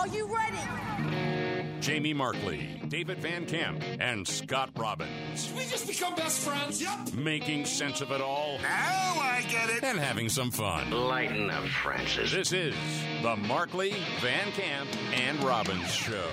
you ready? Jamie Markley, David Van Camp, and Scott Robbins. We just become best friends. Yep. Making sense of it all. Now I get it. And having some fun. Lighten up, Francis. This is the Markley, Van Camp, and Robbins Show.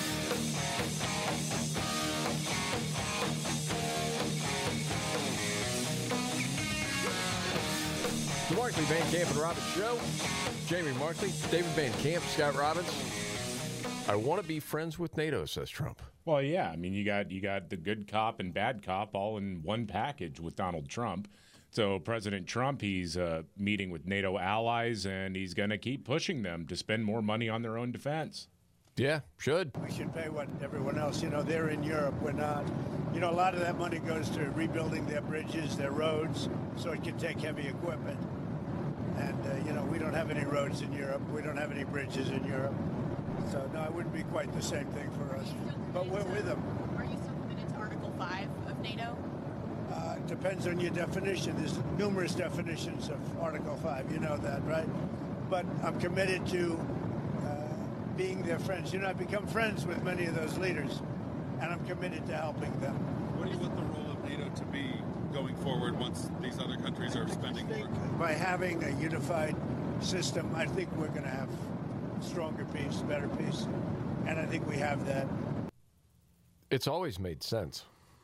The Markley, Van Camp, and Robbins Show. Jamie Markley, David Van Camp, Scott Robbins. I want to be friends with NATO, says Trump. Well, yeah. I mean, you got the good cop and bad cop all in one package with Donald Trump. So President Trump, he's meeting with NATO allies, and he's going to keep pushing them to spend more money on their own defense. Yeah, should. We should pay what everyone else, they're in Europe, we're not. A lot of that money goes to rebuilding their bridges, their roads, so it can take heavy equipment. And, we don't have any roads in Europe. We don't have any bridges in Europe. So, no, it wouldn't be quite the same thing for us. But we're with them. Are you still committed to Article 5 of NATO? It depends on your definition. There's numerous definitions of Article 5. You know that, right? But I'm committed to being their friends. I've become friends with many of those leaders, and I'm committed to helping them. What do you want the role of NATO to be going forward once these other countries are spending more? By having a unified system, I think we're going to have stronger peace, better peace, and I think we have that. It's always made sense.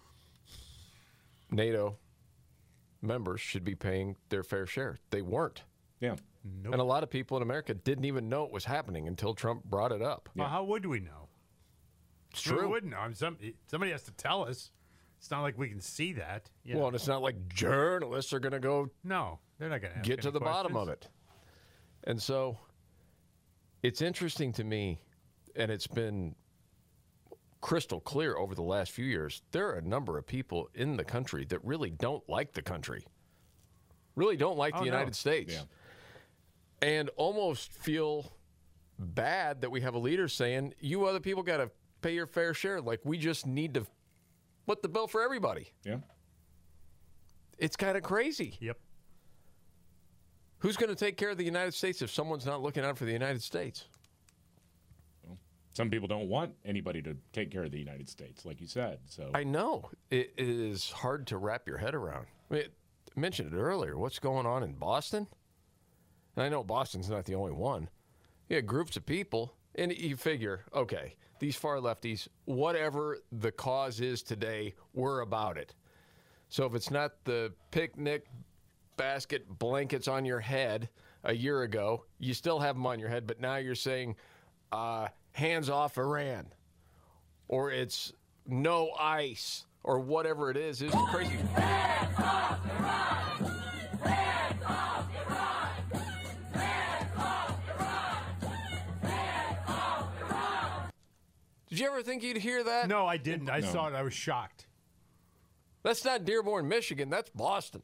NATO members should be paying their fair share. They weren't. Yeah. Nope. And a lot of people in America didn't even know it was happening until Trump brought it up. Well, how would we know? It's true. We wouldn't know. Somebody has to tell us. It's not like we can see that. Well, and it's not like journalists are going to go. No, they're not going to get to the bottom of it. And so it's interesting to me, and it's been crystal clear over the last few years, there are a number of people in the country that really don't like the country, really don't like the United States, and almost feel bad that we have a leader saying, you other people got to pay your fair share. Like, we just need to foot the bill for everybody. Yeah. It's kind of crazy. Yep. Who's going to take care of the United States if someone's not looking out for the United States? Well, some people don't want anybody to take care of the United States, like you said. So I know. It is hard to wrap your head around. I mentioned it earlier. What's going on in Boston? And I know Boston's not the only one. You had groups of people, and you figure, okay, these far lefties, whatever the cause is today, we're about it. So if it's not the picnic basket blankets on your head a year ago, you still have them on your head, but now you're saying hands off Iran, or it's no ice, or whatever it is. It's crazy. Hands off Iran! Hands off Iran! Hands off Iran! Hands off Iran! Did you ever think you'd hear that? No, I didn't. I saw it. I was shocked. That's not Dearborn, Michigan. That's Boston.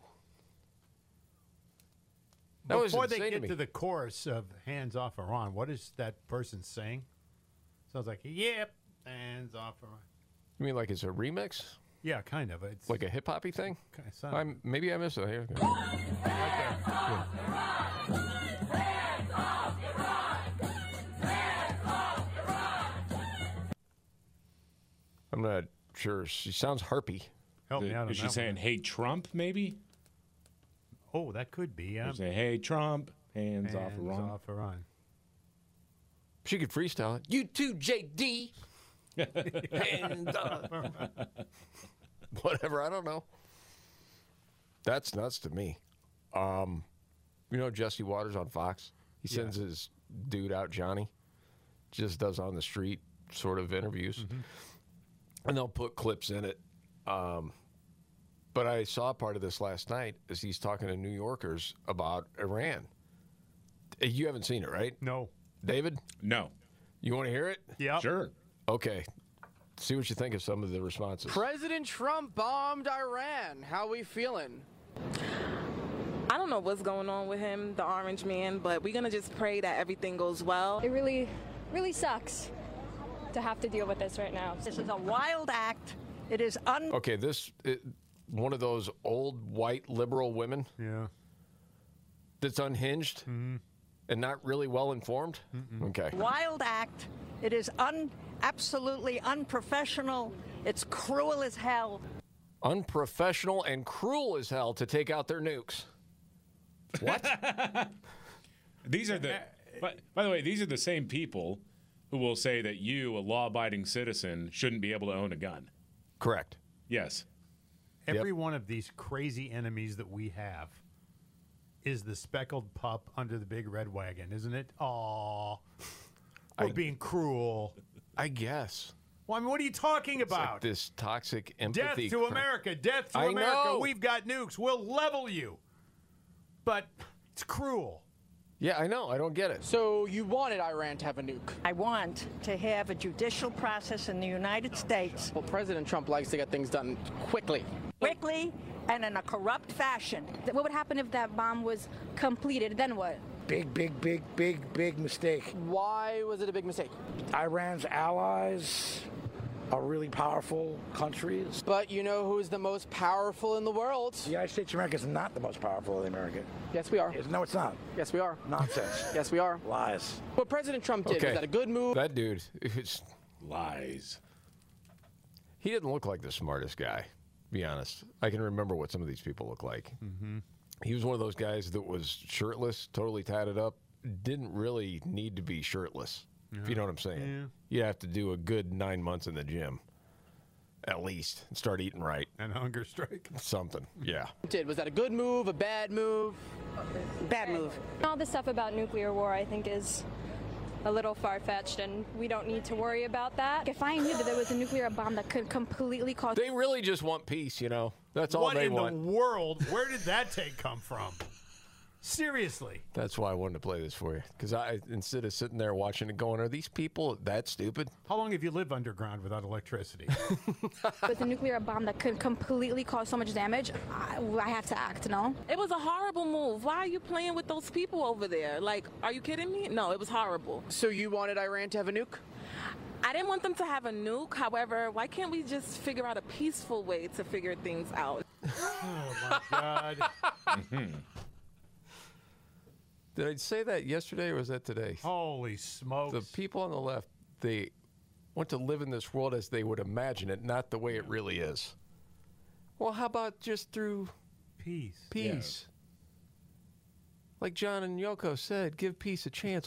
That Before was they insane get to to me. the chorus of Hands Off Iran, what is that person saying? Sounds like, yep, hands off Iran. You mean like it's a remix? Yeah, kind of. It's Like a hip-hoppy thing? kind of Maybe I missed it. Here. Hands off Iran! Hands off Iran! Hands off Iran! I'm not sure. She sounds harpy. Help me out on Is she that saying, one. hey, Trump, maybe? Oh, that could be. Yeah. Or say, hey, Trump, hands off Hands Iran. off Iran. She could freestyle it. You too, JD. And whatever. I don't know. That's nuts to me. Jesse Waters on Fox? He sends his dude out, Johnny. Just does on the street sort of interviews. Mm-hmm. And they'll put clips in it. But I saw part of this last night as he's talking to New Yorkers about Iran. You haven't seen it, right? No. David? No. You want to hear it? Yeah. Sure. Okay. See what you think of some of the responses. President Trump bombed Iran. How we feeling? I don't know what's going on with him, the orange man, but we're going to just pray that everything goes well. It really, really sucks to have to deal with this right now. This is a wild act. It is Okay, one of those old white liberal women Yeah. that's unhinged. Mm-hmm. And not really well informed? Okay. Wild act. It is absolutely unprofessional. It's cruel as hell. Unprofessional and cruel as hell to take out their nukes. What? These are the. By the way, these are the same people who will say that you, a law-abiding citizen, shouldn't be able to own a gun. Correct. Yes. Every one of these crazy enemies that we have is the speckled pup under the big red wagon, isn't it? Aw. We're being cruel. I guess. Well, I mean, what are you talking It's about? like this toxic empathy. Death to America. Death to I America. know. We've got nukes. We'll level you. But it's cruel. Yeah, I know. I don't get it. So you wanted Iran to have a nuke? I want to have a judicial process in the United States. Well, President Trump likes to get things done quickly. Quickly and in a corrupt fashion. What would happen if that bomb was completed? Then what? Big mistake. Why was it a big mistake? Iran's allies are really powerful countries. But you know who's the most powerful in the world? The United States of America is not the most powerful in America. Yes, we are. No, it's not. Yes, we are. Nonsense. Yes, we are. Lies. What President Trump did, was that a good move? That dude, it's lies. He didn't look like the smartest guy, to be honest. I can remember what some of these people look like. Mm-hmm. He was one of those guys that was shirtless, totally tatted up, didn't really need to be shirtless, if you know what I'm saying. You have to do a good 9 months in the gym, at least, and start eating right. And hunger strike. Something, yeah. Was that a good move, a bad move? Bad move. All this stuff about nuclear war, I think, is a little far-fetched, and we don't need to worry about that. If I knew that there was a nuclear bomb that could completely cause... They really just want peace, you know. That's all they want. What in the world? Where did that take come from? Seriously. That's why I wanted to play this for you. Because instead of sitting there watching it going, are these people that stupid? How long have you lived underground without electricity? With a nuclear bomb that could completely cause so much damage, I have to act, no? It was a horrible move. Why are you playing with those people over there? Like, are you kidding me? No, it was horrible. So you wanted Iran to have a nuke? I didn't want them to have a nuke. However, why can't we just figure out a peaceful way to figure things out? Oh, my God. Did I say that yesterday or was that today? Holy smokes. The people on the left, they want to live in this world as they would imagine it, not the way it really is. Well, how about just through peace? Peace. Yeah. Like John and Yoko said, give peace a chance.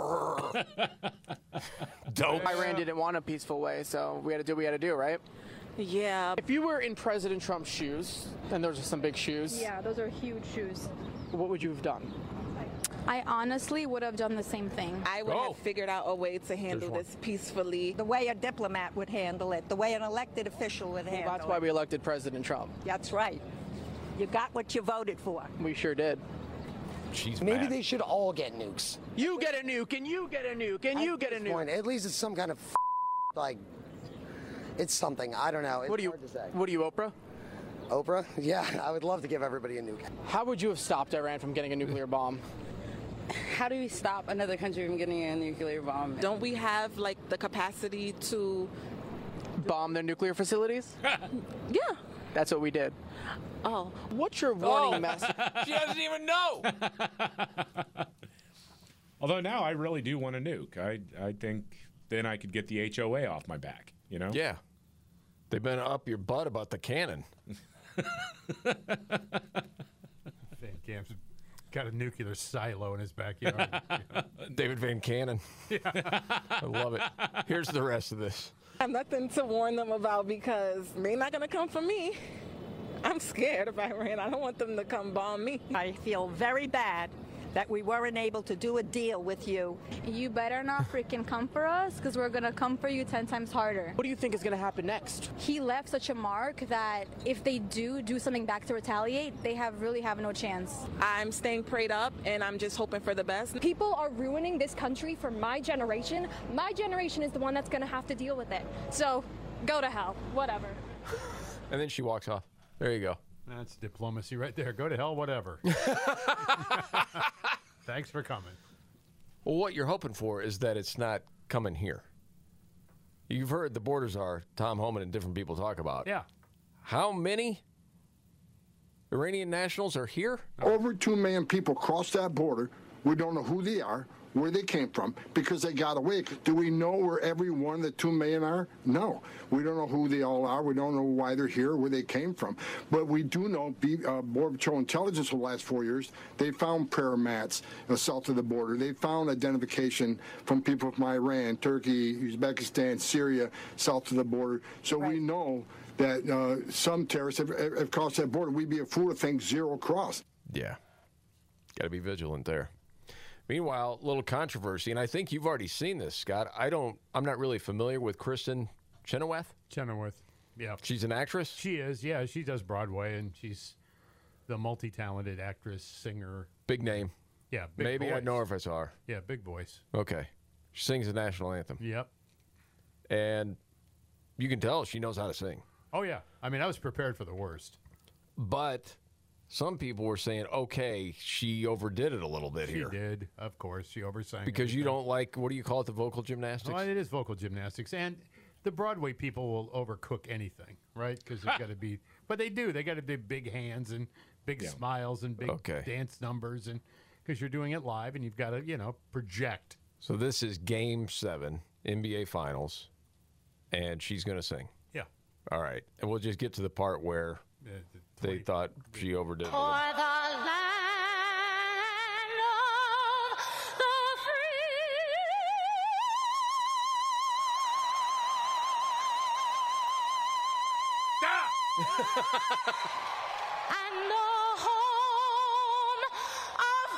Dope. Iran didn't want a peaceful way, so we had to do what we had to do, right? Yeah. If you were in President Trump's shoes, and those are some big shoes. Yeah, those are huge shoes. What would you have done? I honestly would have done the same thing. I would have figured out a way to handle this peacefully. The way a diplomat would handle it, the way an elected official would handle it. That's why we elected President Trump. That's right. You got what you voted for. We sure did. Maybe they should all get nukes. You get a nuke, and you get a nuke, and you get a nuke. At least it's some kind of like, it's something. I don't know. It's what are you? Hard to say. What are you, Oprah? Oprah? Yeah, I would love to give everybody a nuke. How would you have stopped Iran from getting a nuclear bomb? How do we stop another country from getting a nuclear bomb? Don't we have like the capacity to bomb their nuclear facilities? Yeah. That's what we did. Oh. What's your warning message? She doesn't even know. Although now I really do want a nuke. I think then I could get the HOA off my back, you know? Yeah. They've been up your butt about the cannon. Van Camp's got a nuclear silo in his backyard. David Van Cannon. Yeah. I love it. Here's the rest of this. I have nothing to warn them about because they're not going to come for me. I'm scared of Iran. I don't want them to come bomb me. I feel very bad that we weren't able to do a deal with you. You better not freaking come for us, because we're going to come for you 10 times harder. What do you think is going to happen next? He left such a mark that if they do something back to retaliate, they really have no chance. I'm staying prayed up, and I'm just hoping for the best. People are ruining this country for my generation. My generation is the one that's going to have to deal with it. So, go to hell. Whatever. And then she walks off. There you go. That's diplomacy right there. Go to hell, whatever. Thanks for coming. Well, what you're hoping for is that it's not coming here. You've heard the borders are, Tom Homan and different people talk about. Yeah. How many Iranian nationals are here? Over 2 million people crossed that border We don't know who they are, where they came from, because they got away. Do we know where every one of the 2 million are? No. We don't know who they all are. We don't know why they're here, where they came from. But we do know, Border Patrol Intelligence for the last 4 years, they found prayer mats south of the border. They found identification from people from Iran, Turkey, Uzbekistan, Syria, south of the border. So we know that some terrorists have crossed that border. We'd be a fool to think zero crossed. Yeah. Got to be vigilant there. Meanwhile, a little controversy, and I think you've already seen this, Scott. I'm not really familiar with Kristen Chenoweth. Yeah. She's an actress? She is, yeah. She does Broadway, and she's the multi-talented actress, singer. Big name. Yeah, big Maybe voice. I'd know her if I saw her. Yeah, big voice. Okay. She sings the national anthem. Yep. And you can tell she knows how to sing. Oh, yeah. I mean, I was prepared for the worst. But some people were saying, okay, she overdid it a little bit here. She did, of course. She oversang. Because you don't like, what do you call it, the vocal gymnastics? Well, it is vocal gymnastics. And the Broadway people will overcook anything, right? Because they've got to be, but they do. They got to do big hands and big smiles and big dance numbers. And because you're doing it live and you've got to, project. So this is Game 7, NBA Finals, and she's going to sing. Yeah. All right. And we'll just get to the part where they thought she overdid it. For the land of the free. And the home of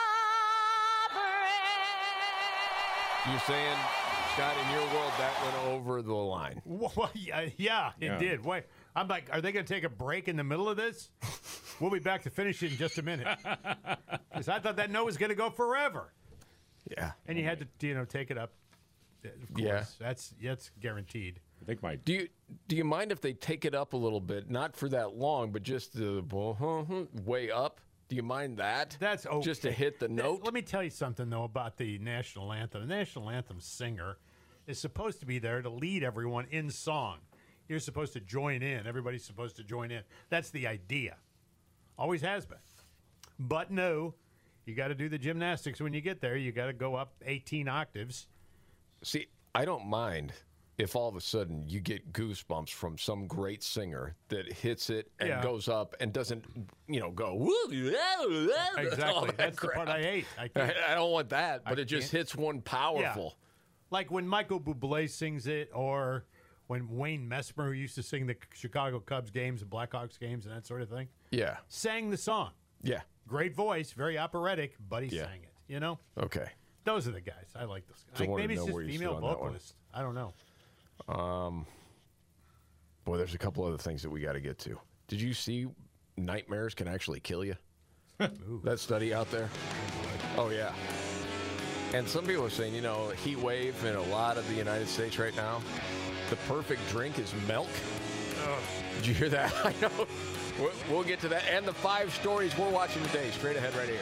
the brave. You're saying, Scott, in your world, that went over the line. Well, yeah, it did. Wait, I'm like, are they going to take a break in the middle of this? We'll be back to finish it in just a minute. Because I thought that note was going to go forever. Yeah. And you had to, take it up. Of course. Yeah. That's guaranteed. I think my Do you mind if they take it up a little bit? Not for that long, but just the way up. Do you mind that? That's okay. Just to hit the note. Let me tell you something though about the national anthem. The national anthem singer is supposed to be there to lead everyone in song. You're supposed to join in. Everybody's supposed to join in. That's the idea. Always has been. But no, you got to do the gymnastics when you get there. You got to go up 18 octaves. See, I don't mind if all of a sudden you get goosebumps from some great singer that hits it and goes up and doesn't, go, woo, exactly. That's the part I hate. I don't want that, but it just hits one powerful. Yeah. Like when Michael Bublé sings it, or when Wayne Messmer, who used to sing the Chicago Cubs games and Blackhawks games and that sort of thing, sang the song. Yeah. Great voice, very operatic, but he sang it, Okay. Those are the guys. I like those guys. So Maybe it's just where you female stood on that one. vocalists. I don't know. Boy, there's a couple other things that we got to get to. Did you see nightmares can actually kill you? That study out there? Oh, yeah. And some people are saying, heat wave in a lot of the United States right now, the perfect drink is milk. Did you hear that? I know. We'll get to that. And the 5 stories we're watching today, straight ahead right here.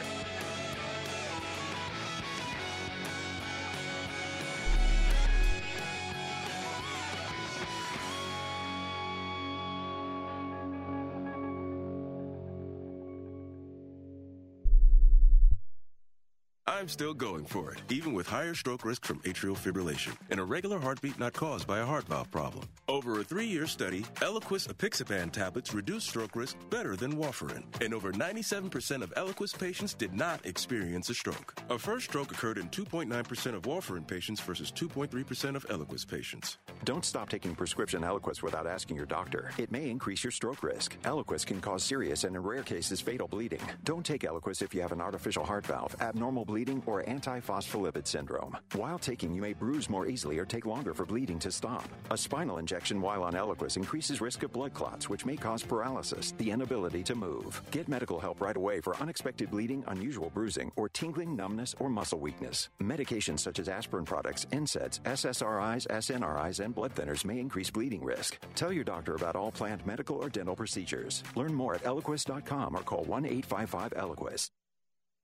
I'm still going for it, even with higher stroke risk from atrial fibrillation, and a regular heartbeat not caused by a heart valve problem. Over a 3-year study, Eliquis apixaban tablets reduce stroke risk better than warfarin, and over 97% of Eliquis patients did not experience a stroke. A first stroke occurred in 2.9% of warfarin patients versus 2.3% of Eliquis patients. Don't stop taking prescription Eliquis without asking your doctor. It may increase your stroke risk. Eliquis can cause serious and in rare cases fatal bleeding. Don't take Eliquis if you have an artificial heart valve, abnormal bleeding, or antiphospholipid syndrome. While taking, you may bruise more easily or take longer for bleeding to stop. A spinal injection while on Eliquis increases risk of blood clots, which may cause paralysis, the inability to move. Get medical help right away for unexpected bleeding, unusual bruising, or tingling, numbness, or muscle weakness. Medications such as aspirin products, NSAIDs, SSRIs, SNRIs, and blood thinners may increase bleeding risk. Tell your doctor about all planned medical or dental procedures. Learn more at Eliquis.com or call 1-855-ELIQUIS.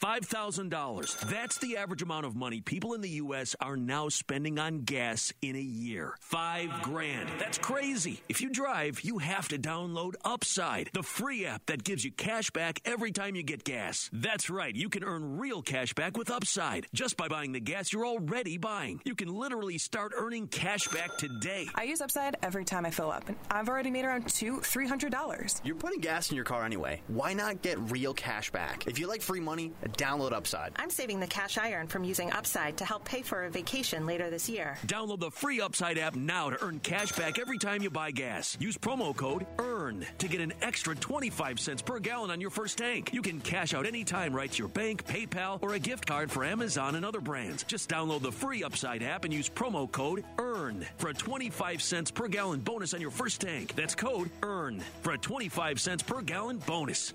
$5,000. That's the average amount of money people in the U.S. are now spending on gas in a year. $5,000. That's crazy. If you drive, you have to download Upside, the free app that gives you cash back every time you get gas. That's right. You can earn real cash back with Upside just by buying the gas you're already buying. You can literally start earning cash back today. I use Upside every time I fill up, and I've already made around $300. You're putting gas in your car anyway. Why not get real cash back? If you like free money, download Upside. I'm saving the cash I earn from using Upside to help pay for a vacation later this year. Download the free Upside app now to earn cash back every time you buy gas. Use promo code EARN to get an extra 25 cents per gallon on your first tank. You can cash out anytime right to your bank, PayPal, or a gift card for Amazon and other brands. Just download the free Upside app and use promo code EARN for a 25 cents per gallon bonus on your first tank. That's code EARN for a 25 cents per gallon bonus.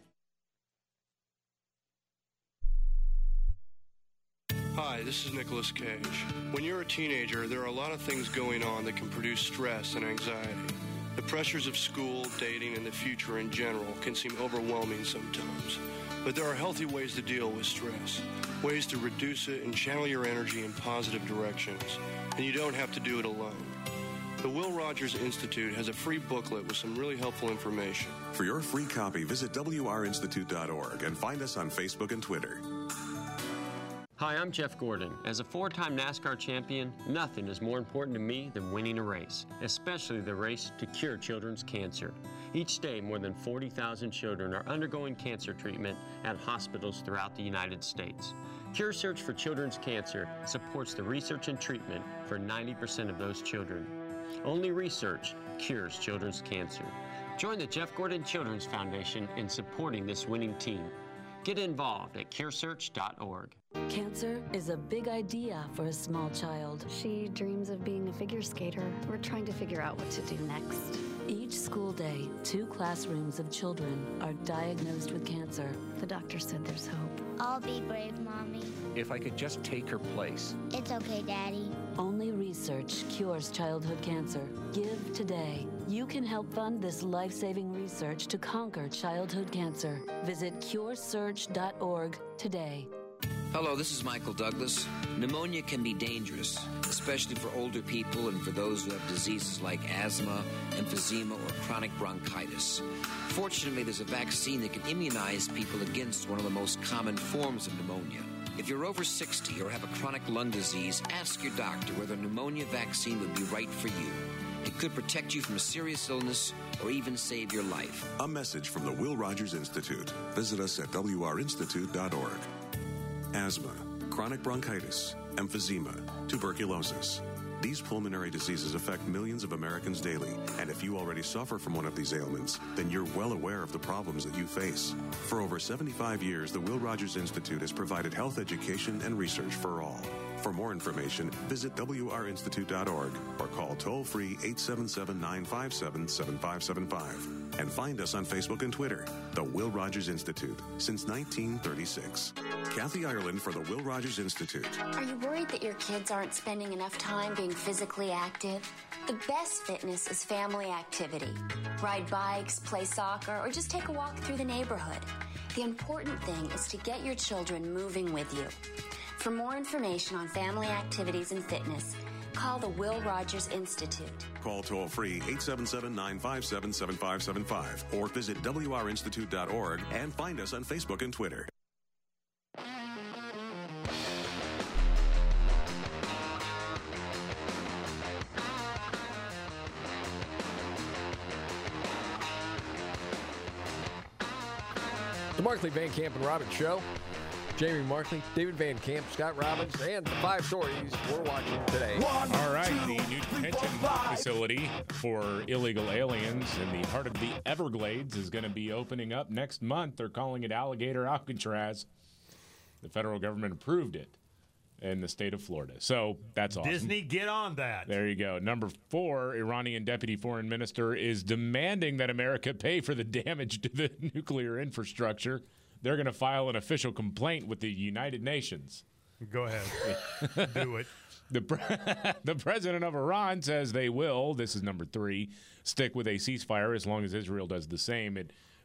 Hi, this is Nicolas Cage. When you're a teenager, there are a lot of things going on that can produce stress and anxiety. The pressures of school, dating, and the future in general can seem overwhelming sometimes. But there are healthy ways to deal with stress, ways to reduce it and channel your energy in positive directions. And you don't have to do it alone. The Will Rogers Institute has a free booklet with some really helpful information. For your free copy, visit wrinstitute.org and find us on Facebook and Twitter. Hi, I'm Jeff Gordon. As a four-time NASCAR champion, nothing is more important to me than winning a race, especially the race to cure children's cancer. Each day, more than 40,000 children are undergoing cancer treatment at hospitals throughout the United States. Cure Search for Children's Cancer supports the research and treatment for 90% of those children. Only research cures children's cancer. Join the Jeff Gordon Children's Foundation in supporting this winning team. Get involved at curesearch.org. Cancer is a big idea for a small child. She dreams of being a figure skater. We're trying to figure out what to do next. Each school day, 2 classrooms of children are diagnosed with cancer. The doctor said there's hope. I'll be brave, Mommy. If I could just take her place. It's okay, Daddy. Only research cures childhood cancer. Give today. You can help fund this life-saving research to conquer childhood cancer. Visit curesearch.org today. Hello, this is Michael Douglas. Pneumonia can be dangerous, especially for older people and for those who have diseases like asthma, emphysema, or chronic bronchitis. Fortunately, there's a vaccine that can immunize people against one of the most common forms of pneumonia. If you're over 60 or have a chronic lung disease, ask your doctor whether a pneumonia vaccine would be right for you. It could protect you from a serious illness or even save your life. A message from the Will Rogers Institute. Visit us at wrinstitute.org. Asthma, chronic bronchitis, emphysema, tuberculosis. These pulmonary diseases affect millions of Americans daily, and if you already suffer from one of these ailments, then you're well aware of the problems that you face. For over 75 years, the Will Rogers Institute has provided health education and research for all. For more information, visit wrinstitute.org or call toll-free 877-957-7575. And find us on Facebook and Twitter, The Will Rogers Institute, since 1936. Kathy Ireland for the Will Rogers Institute. Are you worried that your kids aren't spending enough time being physically active? The best fitness is family activity. Ride bikes, play soccer, or just take a walk through the neighborhood. The important thing is to get your children moving with you. For more information on family activities and fitness, call the Will Rogers Institute. Call toll-free 877-957-7575 or visit wrinstitute.org and find us on Facebook and Twitter. The Markley, Van Camp, and Robbins Show. Jamie Markley, David Van Camp, Scott Robbins, and the 5 stories we're watching today. All right, the new detention facility for illegal aliens in the heart of the Everglades is going to be opening up next month. They're calling it Alligator Alcatraz. The federal government approved it in the state of Florida. So that's awesome. Disney, get on that. There you go. Number 4, Iranian deputy foreign minister is demanding that America pay for the damage to the nuclear infrastructure. They're going to file an official complaint with the United Nations. Go ahead. Do it. The president of Iran says they will, this is number 3, stick with a ceasefire as long as Israel does the same. It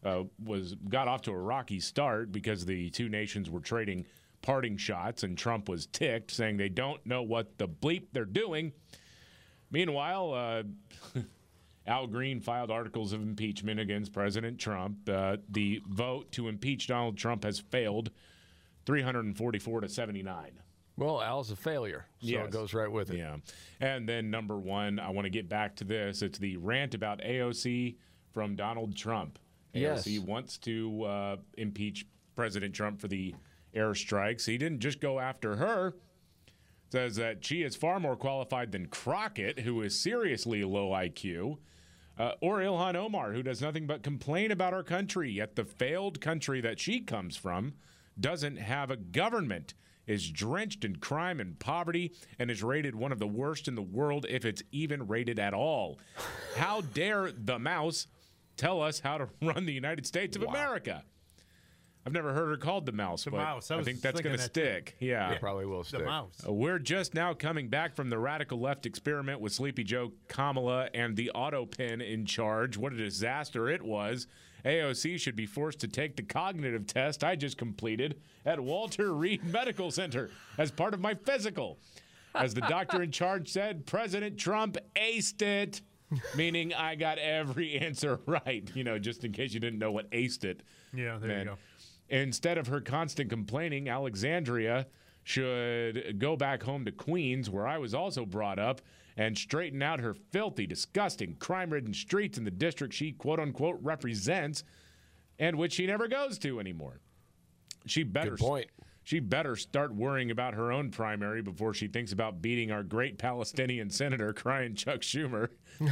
got off to a rocky start because the two nations were trading parting shots, and Trump was ticked, saying they don't know what the bleep they're doing. Meanwhile, Al Green filed articles of impeachment against President Trump. The vote to impeach Donald Trump has failed, 344 to 79. Well, Al's a failure, so Yes. it goes right with it. Yeah. And then number one, I want to get back to this. It's the rant about AOC from Donald Trump. Yes. AOC wants to impeach President Trump for the airstrikes. He didn't just go after her. Says that she is far more qualified than Crockett, who is seriously low IQ, or Ilhan Omar, who does nothing but complain about our country, yet the failed country that she comes from doesn't have a government, is drenched in crime and poverty, and is rated one of the worst in the world, if it's even rated at all. How dare the mouse tell us how to run the United States of America? I've never heard her called the mouse, but mouse. I I was think that's thinking going to that too. stick. Yeah. It probably will stick. The mouse. We're just now coming back from the radical left experiment with Sleepy Joe, Kamala, and the auto pen in charge. What a disaster it was. AOC should be forced to take the cognitive test I just completed at Walter Reed Medical Center as part of my physical. As the doctor in charge said, President Trump aced it, meaning I got every answer right, just in case you didn't know what aced it Yeah, there meant. you go. Instead of her constant complaining, Alexandria should go back home to Queens, where I was also brought up, and straighten out her filthy, disgusting, crime-ridden streets in the district she, quote-unquote, represents, and which she never goes to anymore. She better, Good point. She better start worrying about her own primary before she thinks about beating our great Palestinian senator, crying Chuck Schumer.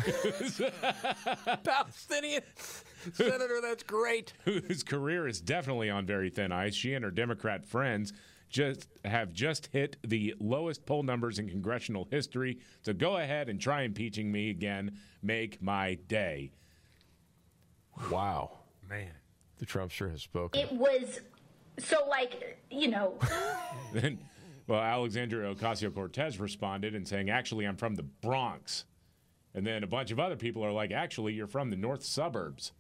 Palestinian senator, that's great. Whose career is definitely on very thin ice. She and her Democrat friends have just hit the lowest poll numbers in congressional history. So go ahead and try impeaching me again. Make my day. Wow. Man. The Trump sure has spoken. It was so Then, well, Alexandria Ocasio-Cortez responded and saying, actually, I'm from the Bronx. And then a bunch of other people are like, actually, you're from the north suburbs.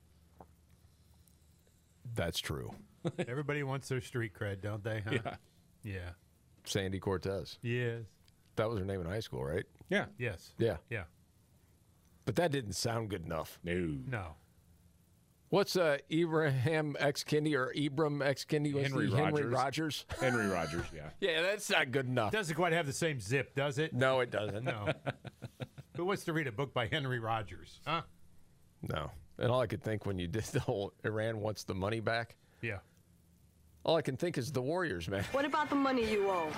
That's true. Everybody wants their street cred, don't they? Huh? Yeah. Yeah. Sandy Cortez. Yes. That was her name in high school, right? Yeah. Yes. Yeah. Yeah. But that didn't sound good enough. No. What's Ibrahim X. Kendi or Ibram X. Kendi? Henry Rogers. Henry Rogers, yeah. Yeah, that's not good enough. Doesn't quite have the same zip, does it? No, it doesn't. No. Who wants to read a book by Henry Rogers? Huh? No. And all I could think when you did the whole Iran wants the money back, Yeah. all I can think is the Warriors, man. What about the money you owe?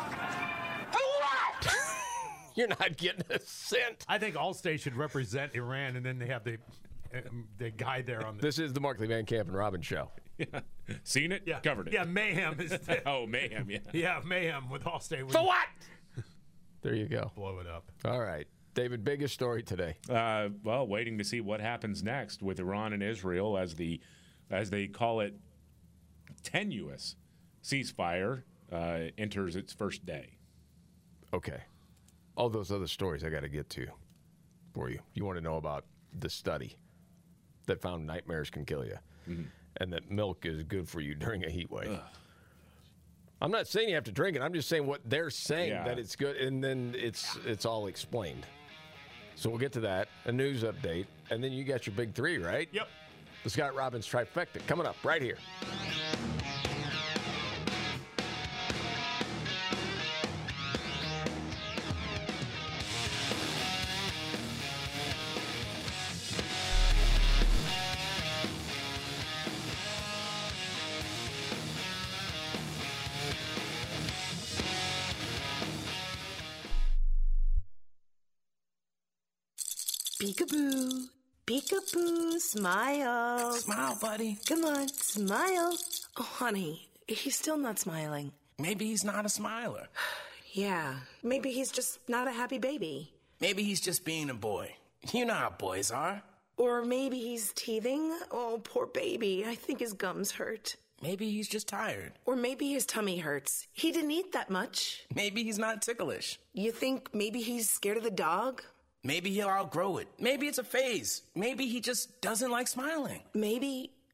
You're not getting a cent. I think Allstate should represent Iran, and then they have the guy there on the. This is the Markley Van Camp and Robbins show. Yeah. Seen it? Yeah. Covered it. Yeah, Mayhem is. Oh, Mayhem, yeah. Yeah, Mayhem with Allstate. For what? There you go. Blow it up. All right. David, biggest story today. Well, waiting to see what happens next with Iran and Israel as they call it, tenuous ceasefire enters its first day. Okay. All those other stories I got to get to for you. You want to know about the study that found nightmares can kill you and that milk is good for you during a heat wave. I'm not saying you have to drink it. I'm just saying what they're saying, that it's good, and then it's all explained. So we'll get to that, a news update, and then you got your big three, right? Yep. The Scott Robbins trifecta coming up right here. Peekaboo. Peekaboo. Smile. Smile, buddy. Come on, smile. Oh, honey, he's still not smiling. Maybe he's not a smiler. Yeah, maybe he's just not a happy baby. Maybe he's just being a boy. You know how boys are. Or maybe he's teething. Oh, poor baby. I think his gums hurt. Maybe he's just tired. Or maybe his tummy hurts. He didn't eat that much. Maybe he's not ticklish. You think maybe he's scared of the dog? Maybe he'll outgrow it. Maybe it's a phase. Maybe he just doesn't like smiling. Maybe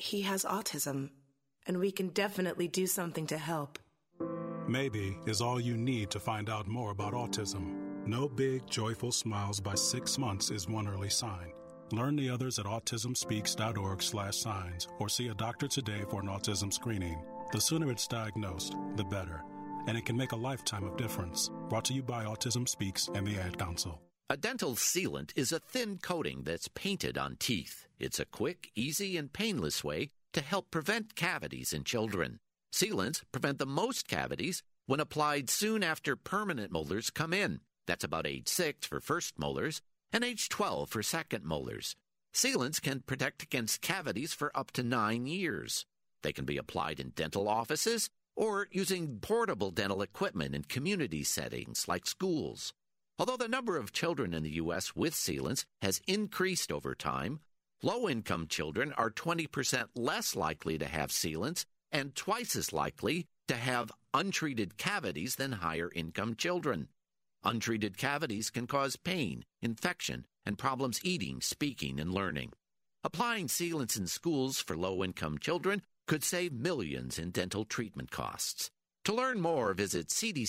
he has autism, and we can definitely do something to help. Maybe is all you need to find out more about autism. No big, joyful smiles by 6 months is one early sign. Learn the others at autismspeaks.org/signs or see a doctor today for an autism screening. The sooner it's diagnosed, the better. And it can make a lifetime of difference. Brought to you by Autism Speaks and the Ad Council. A dental sealant is a thin coating that's painted on teeth. It's a quick, easy, and painless way to help prevent cavities in children. Sealants prevent the most cavities when applied soon after permanent molars come in. That's about age 6 for first molars and age 12 for second molars. Sealants can protect against cavities for up to 9 years. They can be applied in dental offices or using portable dental equipment in community settings like schools. Although the number of children in the U.S. with sealants has increased over time, low-income children are 20% less likely to have sealants and twice as likely to have untreated cavities than higher-income children. Untreated cavities can cause pain, infection, and problems eating, speaking, and learning. Applying sealants in schools for low-income children could save millions in dental treatment costs. To learn more, visit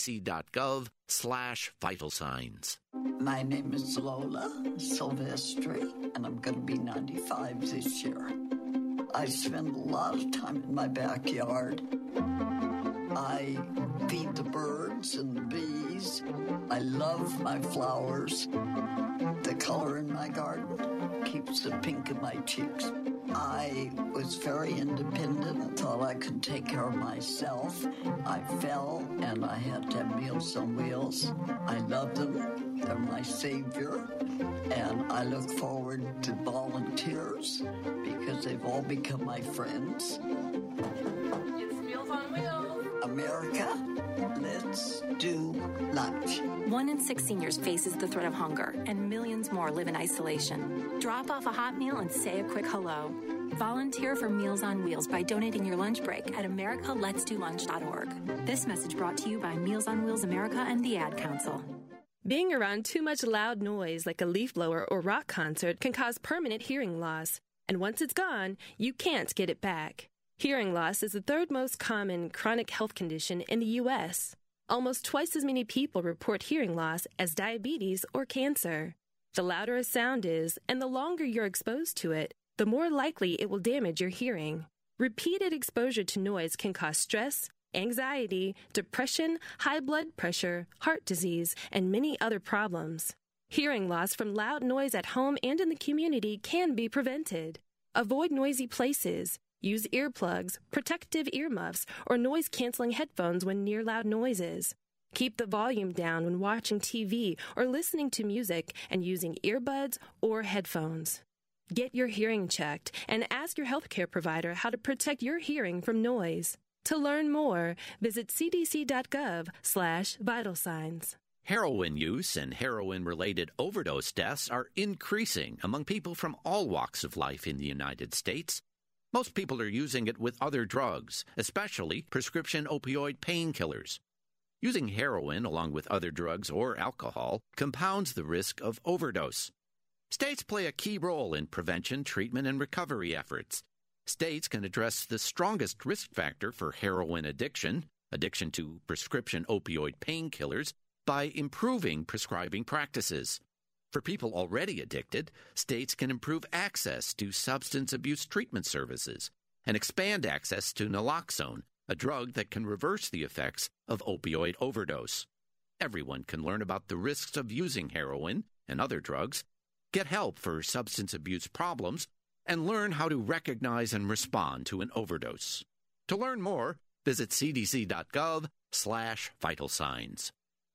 cdc.gov/vital signs. My name is Lola Silvestri, and I'm going to be 95 this year. I spend a lot of time in my backyard. I feed the birds and the bees. I love my flowers. The color in my garden keeps the pink in my cheeks. I was very independent and thought I could take care of myself. I fell and I had to have Meals on Wheels. I love them. They're my savior. And I look forward to volunteers because they've all become my friends. It's Meals on Wheels. America, let's do lunch. 1 in 6 seniors faces the threat of hunger, and millions more live in isolation. Drop off a hot meal and say a quick hello. Volunteer for Meals on Wheels by donating your lunch break at americaletsdolunch.org. This message brought to you by Meals on Wheels America and the Ad Council. Being around too much loud noise like a leaf blower or rock concert can cause permanent hearing loss. And once it's gone, you can't get it back. Hearing loss is the third most common chronic health condition in the U.S. Almost twice as many people report hearing loss as diabetes or cancer. The louder a sound is, and the longer you're exposed to it, the more likely it will damage your hearing. Repeated exposure to noise can cause stress, anxiety, depression, high blood pressure, heart disease, and many other problems. Hearing loss from loud noise at home and in the community can be prevented. Avoid noisy places. Use earplugs, protective earmuffs, or noise-canceling headphones when near loud noises. Keep the volume down when watching TV or listening to music and using earbuds or headphones. Get your hearing checked and ask your healthcare provider how to protect your hearing from noise. To learn more, visit cdc.gov/vital signs. Heroin use and heroin-related overdose deaths are increasing among people from all walks of life in the United States. Most people are using it with other drugs, especially prescription opioid painkillers. Using heroin along with other drugs or alcohol compounds the risk of overdose. States play a key role in prevention, treatment, and recovery efforts. States can address the strongest risk factor for heroin addiction to prescription opioid painkillers, by improving prescribing practices. For people already addicted, states can improve access to substance abuse treatment services and expand access to naloxone, a drug that can reverse the effects of opioid overdose. Everyone can learn about the risks of using heroin and other drugs, get help for substance abuse problems, and learn how to recognize and respond to an overdose. To learn more, visit cdc.gov/vital signs.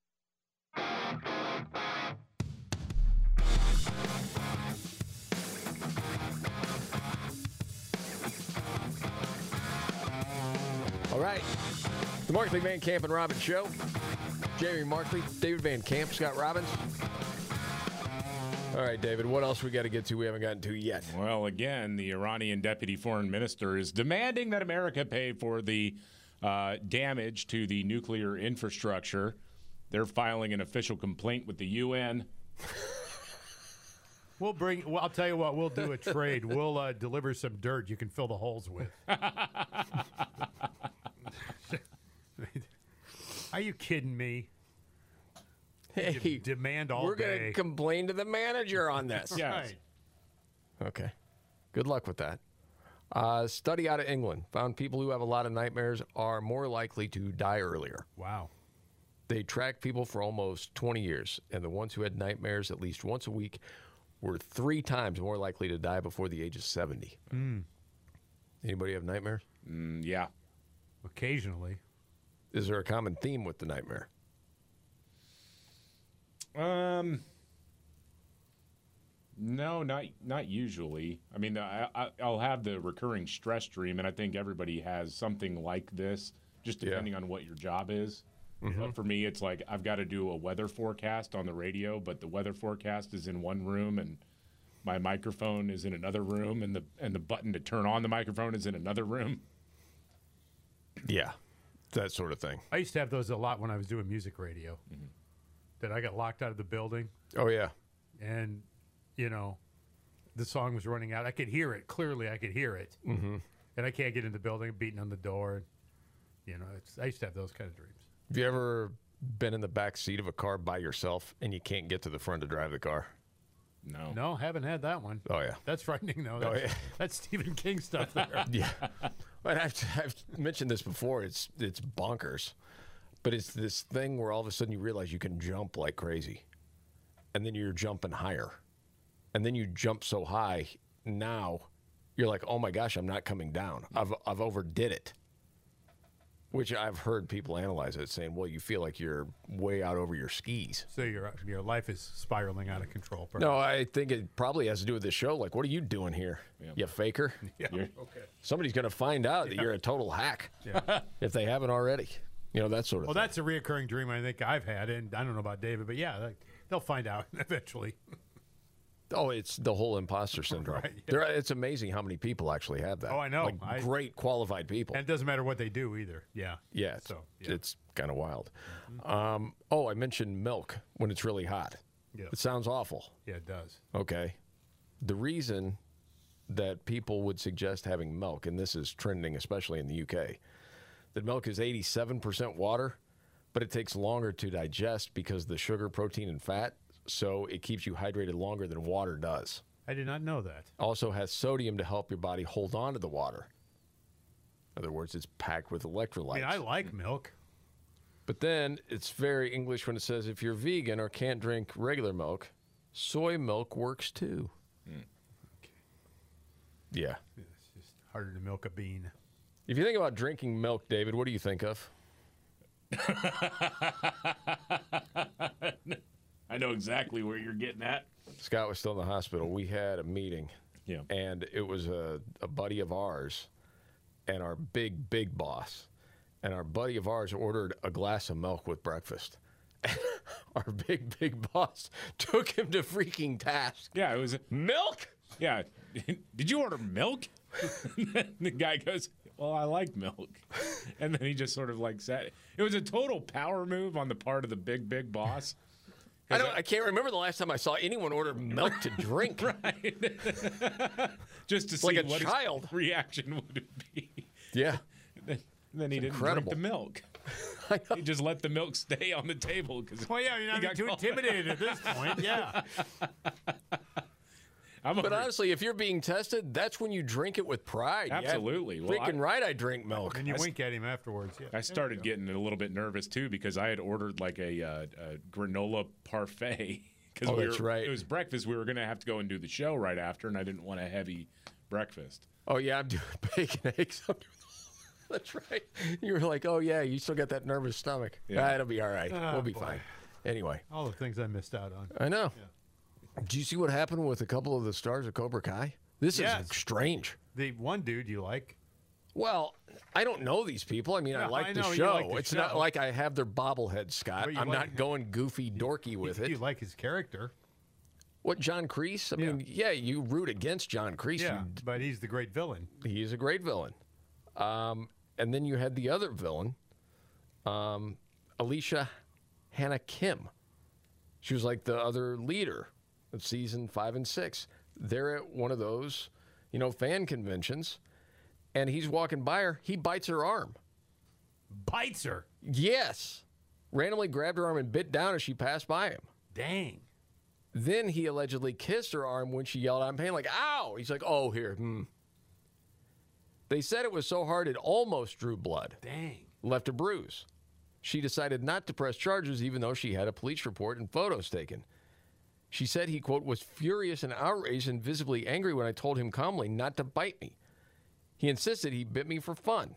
All right. The Markley, Van Camp, and Robbins Show. Jamie Markley, David Van Camp, Scott Robbins. All right, David, what else we got to get to we haven't gotten to yet? Well, again, the Iranian deputy foreign minister is demanding that America pay for the damage to the nuclear infrastructure. They're filing an official complaint with the UN. We'll bring. Well, I'll tell you what. We'll do a trade. We'll deliver some dirt you can fill the holes with. Are you kidding me? Hey, demand all we're day. going to complain to the manager on this. Yes. Right. Okay. Good luck with that. Study out of England found people who have a lot of nightmares are more likely to die earlier. Wow. They tracked people for almost 20 years, and the ones who had nightmares at least once a week were 3 times more likely to die before the age of 70. Anybody have nightmares? Yeah. Occasionally. Is there a common theme with the nightmare? No, not usually. I mean, I'll have the recurring stress dream, and I think everybody has something like this, just depending on what your job is. But for me, it's like I've got to do a weather forecast on the radio, but the weather forecast is in one room, and my microphone is in another room, and the button to turn on the microphone is in another room. Yeah, that sort of thing. I used to have those a lot when I was doing music radio. That I got locked out of the building. Oh, yeah. And, you know, the song was running out. I could hear it. Clearly, I could hear it. And I can't get in the building, beating on the door. You know, I used to have those kind of dreams. Have you ever been in the back seat of a car by yourself and you can't get to the front to drive the car? No. No, haven't had that one. Oh, yeah. That's frightening, though. That's Stephen King stuff there. Yeah. But I've mentioned this before. It's bonkers. But it's this thing where all of a sudden you realize you can jump like crazy. And then you're jumping higher. And then you jump so high, now you're like, oh my gosh, I'm not coming down. I've overdid it. Which I've heard people analyze it, saying, well, you feel like you're way out over your skis. So your life is spiraling out of control. Perhaps. No, I think it probably has to do with this show. Like, what are you doing here, you faker? Yeah. Okay. Somebody's going to find out that you're a total hack if they haven't already. You know, that sort of thing. Well, that's a reoccurring dream I think I've had, and I don't know about David, but yeah, they'll find out eventually. Oh, it's the whole imposter syndrome. Right, yeah. It's amazing how many people actually have that. Oh, I know. Like great qualified people. And it doesn't matter what they do either. Yeah. Yeah. So it's kind of wild. I mentioned milk when it's really hot. Yeah. It sounds awful. Yeah, it does. Okay. The reason that people would suggest having milk, and this is trending especially in the UK, that milk is 87% water, but it takes longer to digest because the sugar, protein, and fat, so it keeps you hydrated longer than water does. I did not know that. Also has sodium to help your body hold on to the water. In other words, it's packed with electrolytes. I mean, I like milk. But then it's very English when it says if you're vegan or can't drink regular milk, soy milk works too. Okay. Yeah. It's just harder to milk a bean. If you think about drinking milk, David, what do you think of? I know exactly where you're getting at. Scott was still in the hospital. We had a meeting, and it was a buddy of ours and our big boss. And our buddy of ours ordered a glass of milk with breakfast. And our big boss took him to freaking task. Yeah, it was milk? Yeah. Did you order milk? The guy goes, well, I like milk. And then he just sort of like sat. It was a total power move on the part of the big boss. I can't remember the last time I saw anyone order milk to drink. Right. Just to see like a what child. his reaction would be. Yeah. Then he didn't incredible. drink the milk. He just let the milk stay on the table. Well, yeah, you're not too intimidated at this point. Yeah. But honestly, if you're being tested, that's when you drink it with pride. Absolutely. Yeah, freaking right, I drink milk. And you wink at him afterwards. Yeah. I started getting a little bit nervous, too, because I had ordered like a granola parfait. Oh, that's right. It was breakfast. We were going to have to go and do the show right after, and I didn't want a heavy breakfast. Oh, yeah, I'm doing bacon, eggs. That's right. You were like, oh, yeah, you still got that nervous stomach. Yeah. It'll be all right. We'll be fine. Anyway. All the things I missed out on. I know. Yeah. Did you see what happened with a couple of the stars of Cobra Kai? This is strange. The one dude you like? Well, I don't know these people. I mean, I like the show. It's not like I have their bobblehead, Scott. I'm not going goofy, dorky with it. You like his character. What, John Kreese? I mean, yeah, you root against John Kreese. Yeah, but he's the great villain. He's a great villain. And then you had the other villain, Alicia Hannah Kim. She was like the other leader. of season 5 and 6. They're at one of those, fan conventions, and he's walking by her. He bites her arm. Bites her? Yes. Randomly grabbed her arm and bit down as she passed by him. Dang. Then he allegedly kissed her arm when she yelled out in pain, like, ow! He's like, oh, here. They said it was so hard it almost drew blood. Dang. Left a bruise. She decided not to press charges even though she had a police report and photos taken. She said he, quote, was furious and outraged and visibly angry when I told him calmly not to bite me. He insisted he bit me for fun.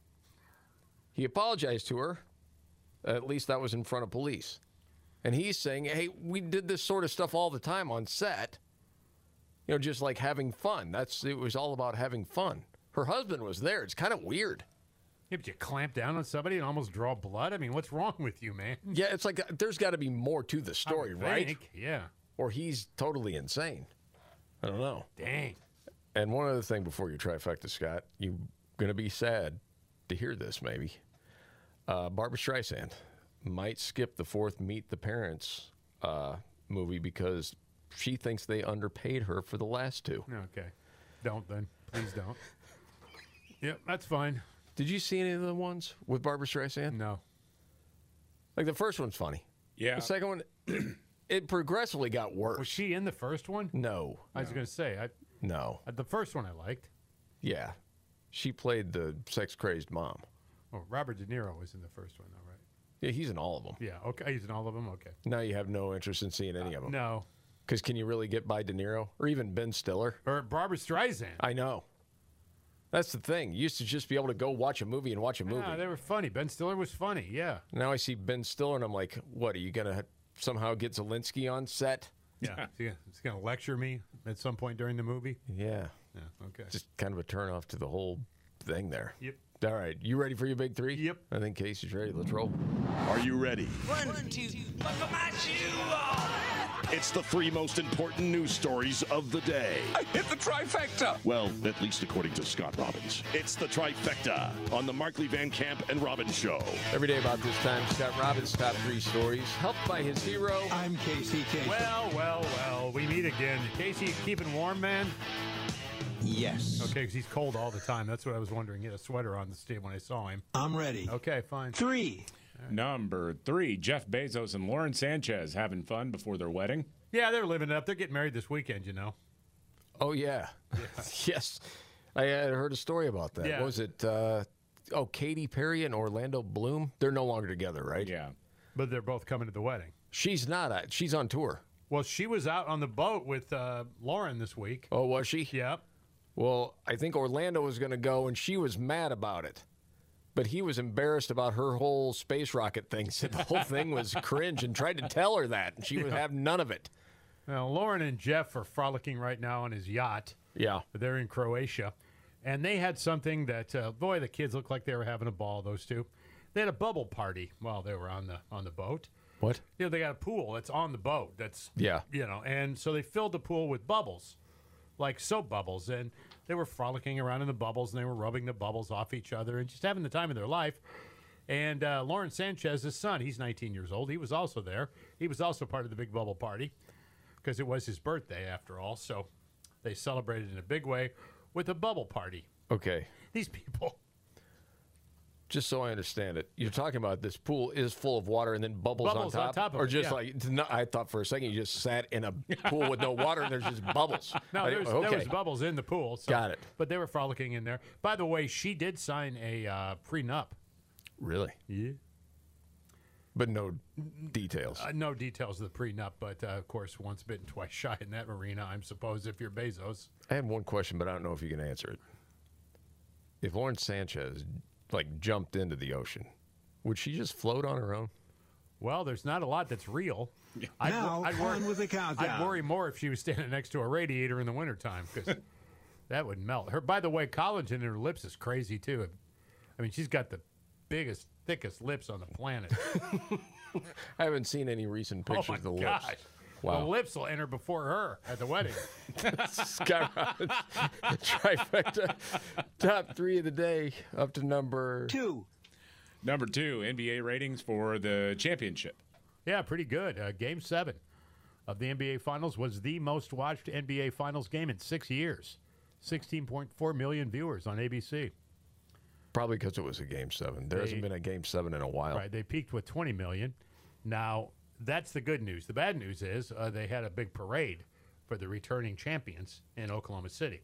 He apologized to her. At least that was in front of police. And he's saying, hey, we did this sort of stuff all the time on set. Just like having fun. It was all about having fun. Her husband was there. It's kind of weird. Yeah, but you clamp down on somebody and almost draw blood? I mean, what's wrong with you, man? Yeah, it's like there's got to be more to the story, right? Yeah. Or he's totally insane. I don't know. Dang. And one other thing before you trifecta, Scott, you're going to be sad to hear this, maybe. Barbra Streisand might skip the 4th Meet the Parents movie because she thinks they underpaid her for the last 2. Okay. Don't then. Please don't. Yep, that's fine. Did you see any of the ones with Barbra Streisand? No. Like the first one's funny. Yeah. The second one, it progressively got worse. Was she in the first one? No. I was going to say. No. The first one I liked. Yeah. She played the sex-crazed mom. Oh, Robert De Niro was in the first one, though, right? Yeah, he's in all of them. Yeah, okay. He's in all of them? Okay. Now you have no interest in seeing any of them. No. Because can you really get by De Niro? Or even Ben Stiller? Or Barbra Streisand. I know. That's the thing. You used to just be able to go watch a movie and watch a movie. Yeah, they were funny. Ben Stiller was funny, yeah. Now I see Ben Stiller and I'm like, what, are you going to somehow get Zelensky on set? Yeah. He's going to lecture me at some point during the movie? Yeah. Yeah, okay. Just kind of a turnoff to the whole thing there. Yep. All right. You ready for your big 3? Yep. I think Casey's ready. Let's roll. Are you ready? 1, 2, buckle my shoe on. It's the 3 most important news stories of the day. I hit the trifecta. Well, at least according to Scott Robbins. It's the trifecta on the Markley Van Camp and Robbins Show. Every day about this time, Scott Robbins' top 3 stories, helped by his hero. I'm Casey Kasem. Well, we meet again. Casey, keeping warm, man? Yes. Okay, because he's cold all the time. That's what I was wondering. He had a sweater on the stage when I saw him. I'm ready. Okay, fine. 3. Number 3, Jeff Bezos and Lauren Sanchez having fun before their wedding. Yeah, they're living it up. They're getting married this weekend, you know. Oh, yeah. Yes. I had heard a story about that. Yeah. What was it? Katy Perry and Orlando Bloom? They're no longer together, right? Yeah. But they're both coming to the wedding. She's not. She's on tour. Well, she was out on the boat with Lauren this week. Oh, was she? Yep. Well, I think Orlando was going to go, and she was mad about it. But he was embarrassed about her whole space rocket thing. Said the whole thing was cringe and tried to tell her that, and she would have none of it. Well, Lauren and Jeff are frolicking right now on his yacht. Yeah. They're in Croatia. And they had something that, boy, the kids looked like they were having a ball, those two. They had a bubble party while they were on the boat. What? You know, they got a pool that's on the boat. That's, yeah. You know, and so they filled the pool with bubbles, like soap bubbles. And they were frolicking around in the bubbles, and they were rubbing the bubbles off each other and just having the time of their life. And Lauren Sanchez's son, he's 19 years old. He was also there. He was also part of the big bubble party because it was his birthday, after all. So they celebrated in a big way with a bubble party. Okay. These people. Just so I understand it, you're talking about this pool is full of water and then bubbles on top of or it, just yeah. like, no, I thought for a second you just sat in a pool with no water and there's just bubbles. No, there okay. was bubbles in the pool. So, Got it. But they were frolicking in there. By the way, she did sign a prenup. Really? Yeah. But no details. No details of the prenup, but of course, once bitten, twice shy in that arena, I suppose, if you're Bezos. I had one question, but I don't know if you can answer it. If Lauren Sanchez jumped into the ocean, would she just float on her own? Well, there's not a lot that's real. Now, on with the countdown. I'd worry more if she was standing next to a radiator in the wintertime, because that would melt her. By the way, collagen in her lips is crazy, too. I mean, she's got the biggest, thickest lips on the planet. I haven't seen any recent pictures of the lips. Wow. The lips will enter before her at the wedding. Scott Robbins, trifecta, top 3 of the day, up to number 2. Number 2, NBA ratings for the championship. Yeah, pretty good. Game 7. of the NBA Finals, was the most watched NBA Finals game in 6 years. 16.4 million viewers on ABC. Probably because it was a Game 7. There hasn't been a Game 7 in a while. Right. They peaked with 20 million. Now, that's the good news. The bad news is they had a big parade for the returning champions in Oklahoma City.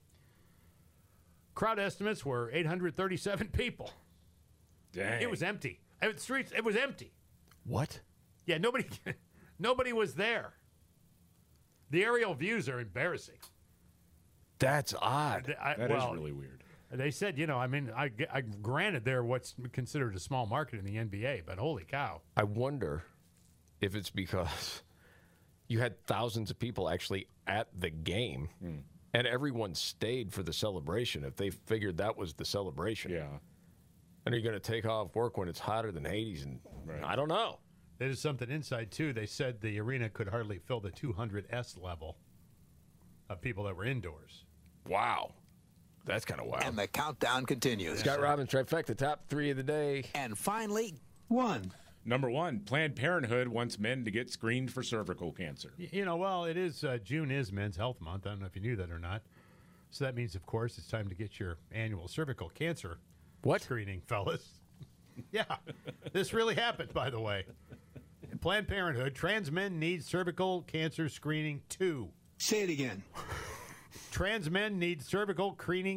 Crowd estimates were 837 people. Dang. It was empty. It was empty. What? Yeah, nobody was there. The aerial views are embarrassing. That's odd. That is really weird. They said, I granted they're what's considered a small market in the NBA, but holy cow. I wonder if it's because you had thousands of people actually at the game and everyone stayed for the celebration if they figured that was the celebration. Yeah. And are you going to take off work when it's hotter than Hades? And I don't know. There's something inside, too. They said the arena could hardly fill the 200S level of people that were indoors. Wow. That's kind of wild. And the countdown continues. Scott Robbins, trifecta, top three of the day. And finally, one. Number one, Planned Parenthood wants men to get screened for cervical cancer. It is June is Men's Health Month. I don't know if you knew that or not. So that means, of course, it's time to get your annual cervical cancer screening, fellas. Yeah, this really happened, by the way. In Planned Parenthood, trans men need cervical cancer screening too. Say it again. Trans men need cervical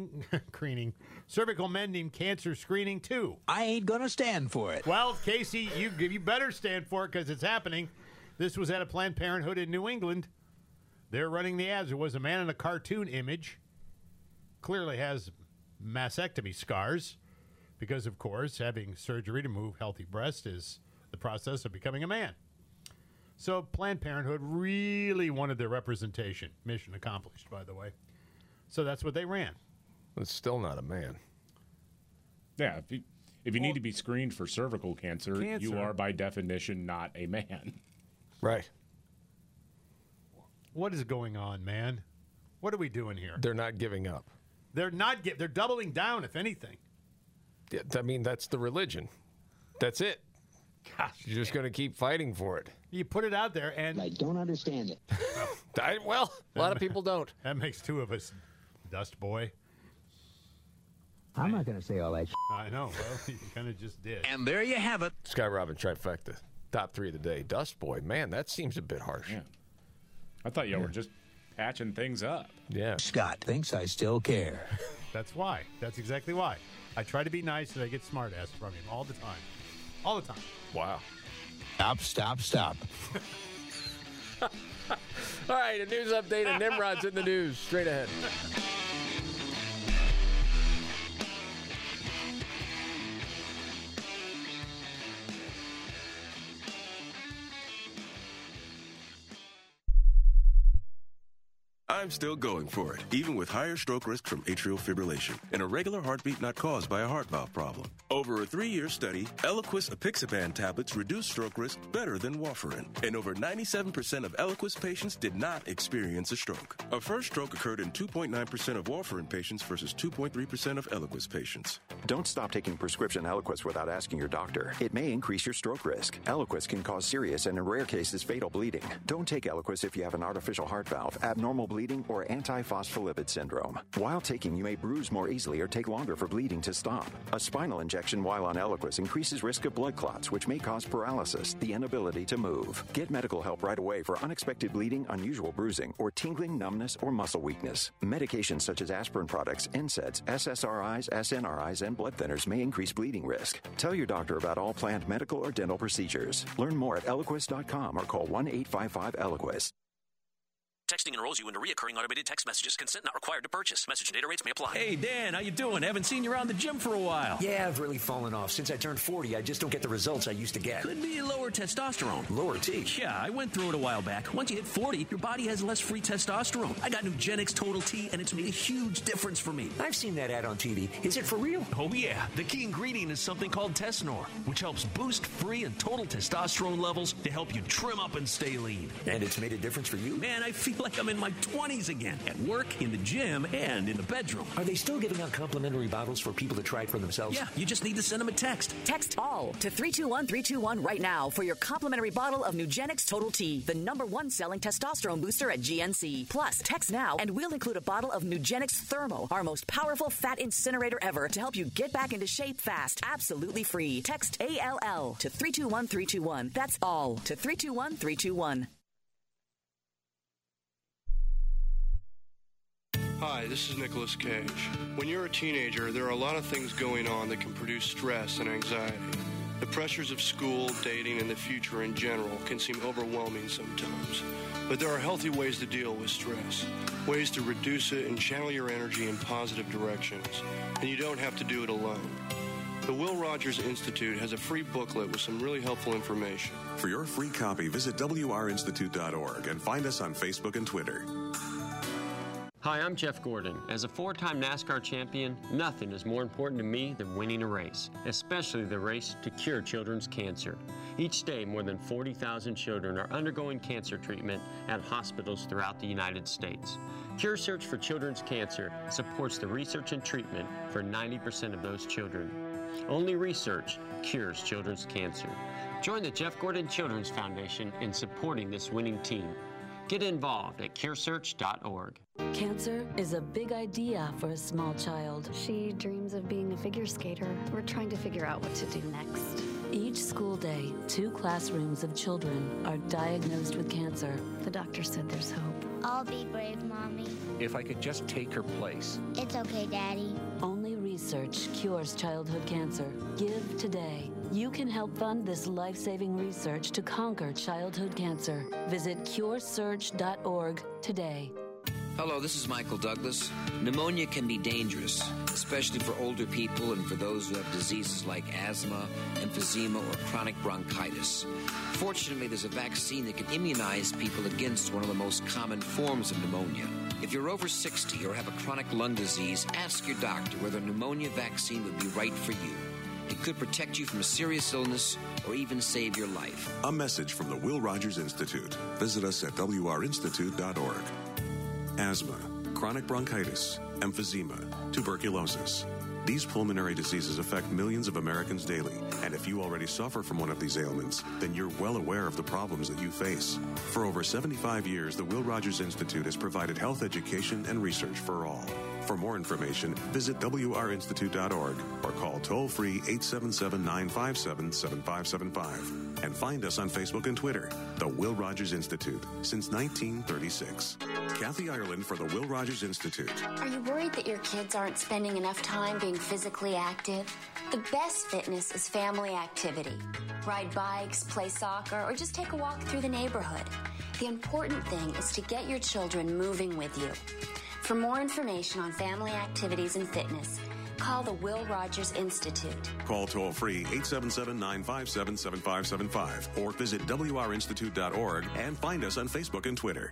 cervical men need cancer screening too. I ain't gonna stand for it. Well, Casey, you better stand for it because it's happening. This was at a Planned Parenthood in New England. They're running the ads. There was a man in a cartoon image. Clearly has mastectomy scars because, of course, having surgery to move healthy breasts is the process of becoming a man. So Planned Parenthood really wanted their representation. Mission accomplished, by the way. So that's what they ran. It's still not a man. Yeah, if you need to be screened for cervical cancer, you are by definition not a man. Right. What is going on, man? What are we doing here? They're not giving up. They're doubling down, if anything. Yeah, I mean, that's the religion. That's it. Gosh, you're just going to keep fighting for it. You put it out there, and I don't understand it. A lot of people don't. That makes two of us, Dust Boy. I'm not going to say all that shit. I know. Well, you kind of just did. And there you have it. Scott Robbins, trifecta. Top three of the day. Dust Boy. Man, that seems a bit harsh. Yeah. I thought y'all were just patching things up. Yeah. Scott thinks I still care. That's why. That's exactly why. I try to be nice and I get smart ass from him all the time. All the time. Wow. Stop. All right, a news update, and Nimrod's in the news. Straight ahead. I'm still going for it, even with higher stroke risk from atrial fibrillation, an irregular heartbeat not caused by a heart valve problem. Over a 3-year study, Eliquis apixaban tablets reduced stroke risk better than warfarin, and over 97% of Eliquis patients did not experience a stroke. A first stroke occurred in 2.9% of warfarin patients versus 2.3% of Eliquis patients. Don't stop taking prescription Eliquis without asking your doctor. It may increase your stroke risk. Eliquis can cause serious and, in rare cases, fatal bleeding. Don't take Eliquis if you have an artificial heart valve, abnormal bleeding, or antiphospholipid syndrome. While taking, you may bruise more easily or take longer for bleeding to stop. A spinal injection while on Eliquis increases risk of blood clots, which may cause paralysis, the inability to move. Get medical help right away for unexpected bleeding, unusual bruising, or tingling, numbness, or muscle weakness. Medications such as aspirin products, NSAIDs, SSRIs, SNRIs, and blood thinners may increase bleeding risk. Tell your doctor about all planned medical or dental procedures. Learn more at Eliquis.com or call 1-855-ELIQUIS. Texting enrolls you into recurring automated text messages. Consent not required to purchase. Message and data rates may apply. Hey, Dan, how you doing? Haven't seen you around the gym for a while. Yeah, I've really fallen off. Since I turned 40, I just don't get the results I used to get. Could be lower testosterone. Lower T? Yeah, I went through it a while back. Once you hit 40, your body has less free testosterone. I got Nugenix Total T, and it's made a huge difference for me. I've seen that ad on TV. Is it for real? Oh, yeah. The key ingredient is something called Tesnor, which helps boost free and total testosterone levels to help you trim up and stay lean. And it's made a difference for you? Man, I feel like I'm in my 20s again, at work, in the gym, and in the bedroom. Are they still giving out complimentary bottles for people to try it for themselves? Yeah, you just need to send them a text. Text ALL to 321-321 right now for your complimentary bottle of Nugenix Total T, the #1 selling testosterone booster at GNC. Plus, text now and we'll include a bottle of Nugenix Thermo, our most powerful fat incinerator ever, to help you get back into shape fast. Absolutely free. Text ALL to 321-321. That's all to 321-321. Hi, this is Nicolas Cage. When you're a teenager, there are a lot of things going on that can produce stress and anxiety. The pressures of school, dating, and the future in general can seem overwhelming sometimes. But there are healthy ways to deal with stress, ways to reduce it and channel your energy in positive directions. And you don't have to do it alone. The Will Rogers Institute has a free booklet with some really helpful information. For your free copy, visit wrinstitute.org and find us on Facebook and Twitter. Hi, I'm Jeff Gordon. As a 4-time NASCAR champion, nothing is more important to me than winning a race, especially the race to cure children's cancer. Each day, more than 40,000 children are undergoing cancer treatment at hospitals throughout the United States. Cure Search for Children's Cancer supports the research and treatment for 90% of those children. Only research cures children's cancer. Join the Jeff Gordon Children's Foundation in supporting this winning team. Get involved at curesearch.org. Cancer is a big idea for a small child. She dreams of being a figure skater. We're trying to figure out what to do next. Each school day, 2 classrooms of children are diagnosed with cancer. The doctor said there's hope. I'll be brave, Mommy. If I could just take her place. It's okay, Daddy. Only research cures childhood cancer. Give today. You can help fund this life-saving research to conquer childhood cancer. Visit curesearch.org today. Hello, this is Michael Douglas. Pneumonia can be dangerous, especially for older people and for those who have diseases like asthma, emphysema, or chronic bronchitis. Fortunately, there's a vaccine that can immunize people against one of the most common forms of pneumonia. If you're over 60 or have a chronic lung disease, ask your doctor whether a pneumonia vaccine would be right for you. It could protect you from a serious illness or even save your life. A message from the Will Rogers Institute. Visit us at wrinstitute.org. Asthma, chronic bronchitis, emphysema, tuberculosis. These pulmonary diseases affect millions of Americans daily, and if you already suffer from one of these ailments, then you're well aware of the problems that you face. For over 75 years, the Will Rogers Institute has provided health education and research for all. For more information, visit wrinstitute.org or call toll-free 877-957-7575. And find us on Facebook and Twitter, the Will Rogers Institute, since 1936. Kathy Ireland for the Will Rogers Institute. Are you worried that your kids aren't spending enough time being physically active? The best fitness is family activity. Ride bikes, play soccer, or just take a walk through the neighborhood. The important thing is to get your children moving with you. For more information on family activities and fitness, call the Will Rogers Institute. Call toll-free 877-957-7575 or visit wrinstitute.org and find us on Facebook and Twitter.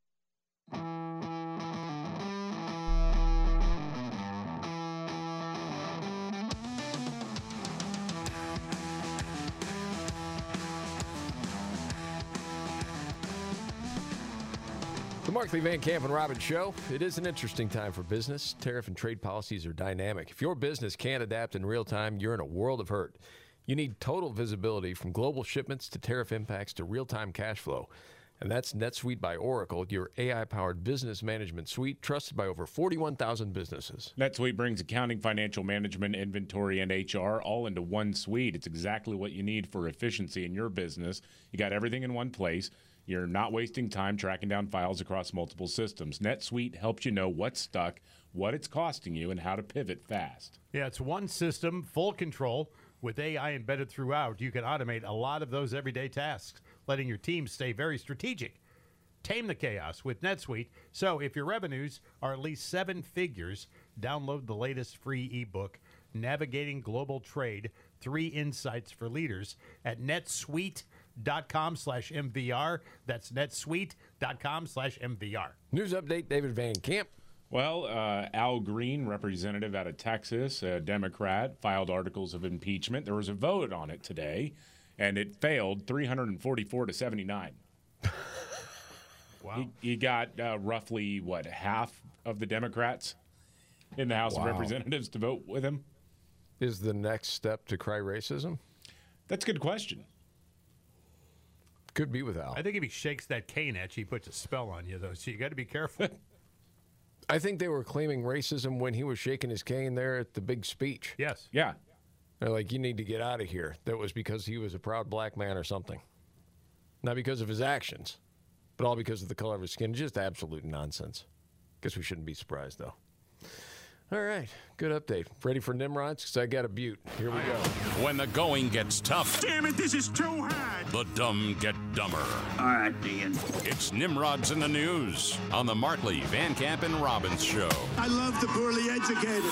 The Markley, Van Camp, and Robbins Show. It is an interesting time for business. Tariff and trade policies are dynamic. If your business can't adapt in real time, you're in a world of hurt. You need total visibility from global shipments to tariff impacts to real-time cash flow. And that's NetSuite by Oracle, your AI-powered business management suite trusted by over 41,000 businesses. NetSuite brings accounting, financial management, inventory, and HR all into one suite. It's exactly what you need for efficiency in your business. You got everything in one place. You're not wasting time tracking down files across multiple systems. NetSuite helps you know what's stuck, what it's costing you, and how to pivot fast. Yeah, it's one system, full control. With AI embedded throughout, you can automate a lot of those everyday tasks, letting your team stay very strategic. Tame the chaos with NetSuite. So if your revenues are at least 7 figures, download the latest free ebook, Navigating Global Trade, 3 Insights for Leaders, at netsuite.com/MVR. That's netsuite.com/MVR. News update, David Van Camp. Well, Al Green, representative out of Texas, a Democrat, filed articles of impeachment. There was a vote on it today, and it failed 344 to 79. Wow. He got roughly, half of the Democrats in the House of Representatives to vote with him. Is the next step to cry racism? That's a good question. Could be with Al. I think if he shakes that cane at you, he puts a spell on you, though, so you got to be careful. I think they were claiming racism when he was shaking his cane there at the big speech. Yes. Yeah. They're like, you need to get out of here. That was because he was a proud black man or something. Not because of his actions, but all because of the color of his skin. Just absolute nonsense. Guess we shouldn't be surprised, though. All right, good update. Ready for Nimrods? Because I got a butte. Here we go. When the going gets tough. Damn it, this is too hard. The dumb get dumber. All right, Dean. It's Nimrods in the News on the Markley, Van Camp, and Robbins Show. I love the poorly educated.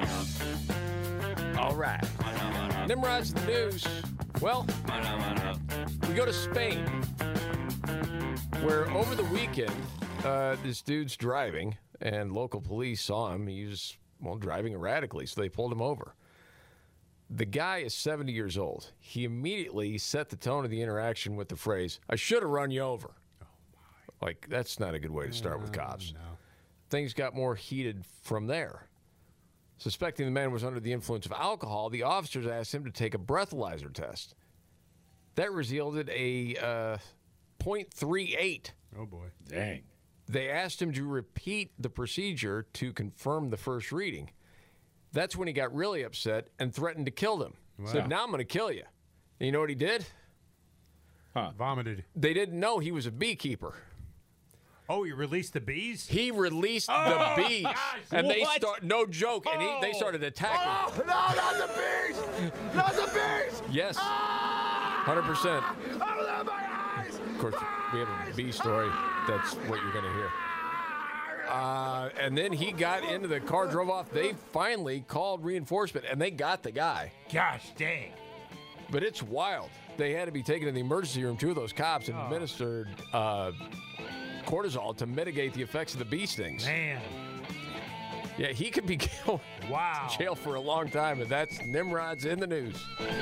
All right. Nimrods in the News. Well, we go to Spain, where over the weekend, this dude's driving, and local police saw him. He was, driving erratically, so they pulled him over. The guy is 70 years old. He immediately set the tone of the interaction with the phrase, "I should have run you over." Like, that's not a good way to start with cops. No. Things got more heated from there. Suspecting the man was under the influence of alcohol, the officers asked him to take a breathalyzer test. That resulted a .38. Oh, boy. Dang. They asked him to repeat the procedure to confirm the first reading. That's when he got really upset and threatened to kill them. Wow. Said, now I'm going to kill you. And you know what he did? Vomited. They didn't know he was a beekeeper. Oh, he released the bees? He released the bees. Gosh, and they what? No joke. And they started attacking. No, not the bees! Not the bees! Yes. 100%. Oh, my eyes! Of course, we have a bee story. That's what you're going to hear. And then he got into the car, drove off. They finally called reinforcement, and they got the guy. Gosh dang. But it's wild. They had to be taken to the emergency room. Two of those cops administered cortisol to mitigate the effects of the bee stings. Man. Yeah, he could be going to jail for a long time, and that's Nimrod's in the News.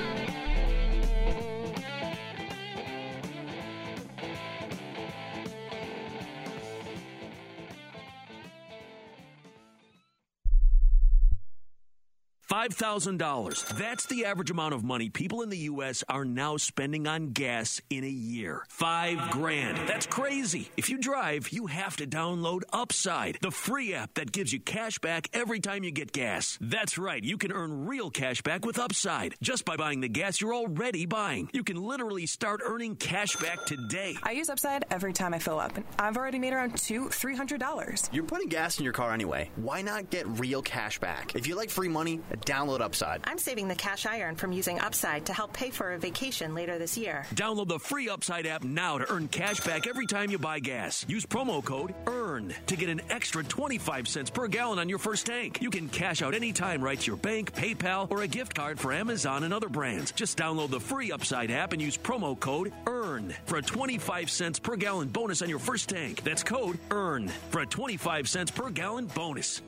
$5,000. That's the average amount of money people in the U.S. are now spending on gas in a year. $5,000. That's crazy. If you drive, you have to download Upside, the free app that gives you cash back every time you get gas. That's right. You can earn real cash back with Upside just by buying the gas you're already buying. You can literally start earning cash back today. I use Upside every time I fill up. I've already made around $200-$300. You're putting gas in your car anyway. Why not get real cash back? If you like free money, download Upside. I'm saving the cash I earn from using Upside to help pay for a vacation later this year. Download the free Upside app now to earn cash back every time you buy gas. Use promo code EARN to get an extra 25 cents per gallon on your first tank. You can cash out anytime right to your bank, PayPal, or a gift card for Amazon and other brands. Just download the free Upside app and use promo code EARN for a 25 cents per gallon bonus on your first tank. That's code EARN for a 25 cents per gallon bonus.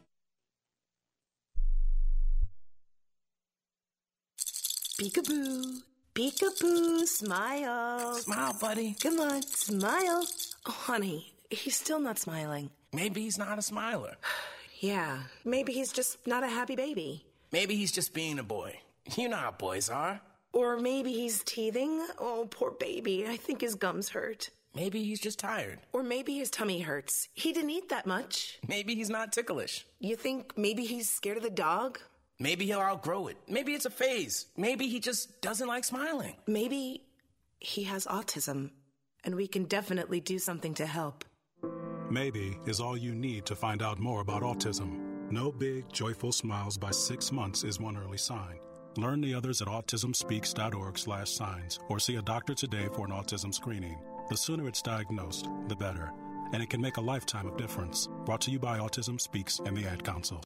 Peekaboo. Peekaboo. Smile. Smile, buddy. Come on, smile. Oh, honey, he's still not smiling. Maybe he's not a smiler. Yeah, maybe he's just not a happy baby. Maybe he's just being a boy. You know how boys are. Or maybe he's teething. Oh, poor baby. I think his gums hurt. Maybe he's just tired. Or maybe his tummy hurts. He didn't eat that much. Maybe he's not ticklish. You think maybe he's scared of the dog? Maybe he'll outgrow it. Maybe it's a phase. Maybe he just doesn't like smiling. Maybe he has autism, and we can definitely do something to help. Maybe is all you need to find out more about autism. No big, joyful smiles by 6 months is one early sign. Learn the others at autismspeaks.org/signs or see a doctor today for an autism screening. The sooner it's diagnosed, the better. And it can make a lifetime of difference. Brought to you by Autism Speaks and the Ad Council.